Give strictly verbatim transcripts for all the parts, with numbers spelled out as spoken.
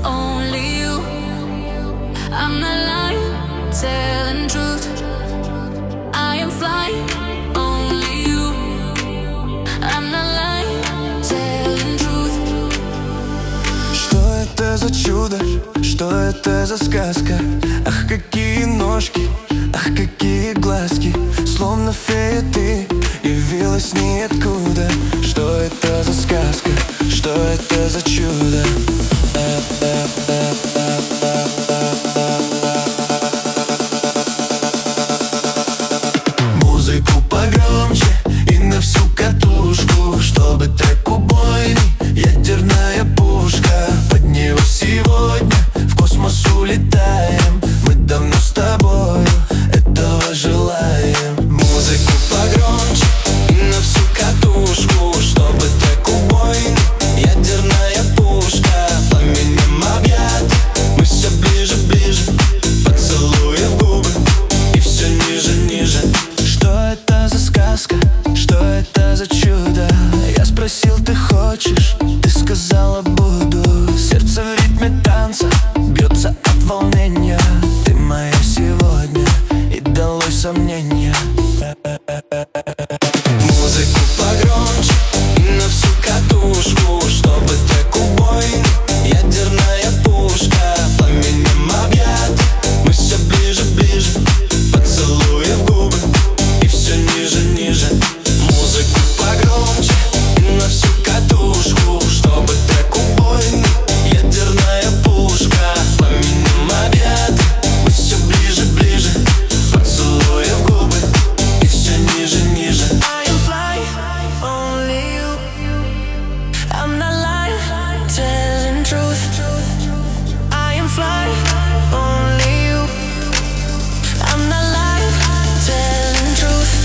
only you. I'm not lying, telling truth. I am flying, only you. I'm not lying, telling truth. Что это за чудо? Что это за сказка? Ах, какие ножки, ах, какие глазки. Словно фея ты явилась ниоткуда. Что это за сказка? Что это за чудо? Музыку погромче и на всю катушку, чтобы трек убойный, ядерная пушка. Под него сегодня в космос улетаем. Мы давно с тобою этого желаем. Музыку погромче и на всю катушку, чтобы трек убойный, ядерная пушка. Пламенем объят, мы все ближе, ближе, поцелуи в губы и все ниже, ниже. Что это за сказка? Что это за чудо? Я спросил, ты хочешь? Ты сказала, буду. Сердце в ритме танца бьется от волнения. Ты моя сегодня, и далось сомнение. Музыку погромче и на всю катушку, чтобы трек убойный, ядерная пушка. Пламенем объят, мы все ближе, ближе, поцелуи в губы и все ниже, ниже. Музыку погромче и на всю катушку, чтобы трек убойный, ядерная пушка. Пламенем объят, мы все ближе, ближе, поцелуи в губы и все ниже, ниже. I am flying, only you. I'm not lying, telling truth. I am flying, only you. I'm not lying, telling truth.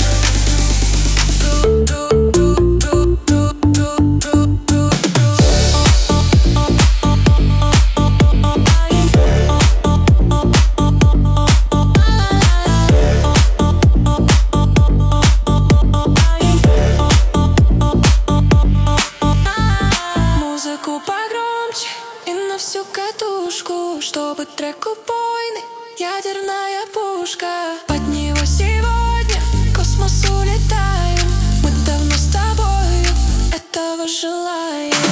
Музыку погромче и на всю катушку, чтобы трек убойный, ядерная пушка. Под него сегодня в космос улетаем. Мы давно с тобою этого желаем.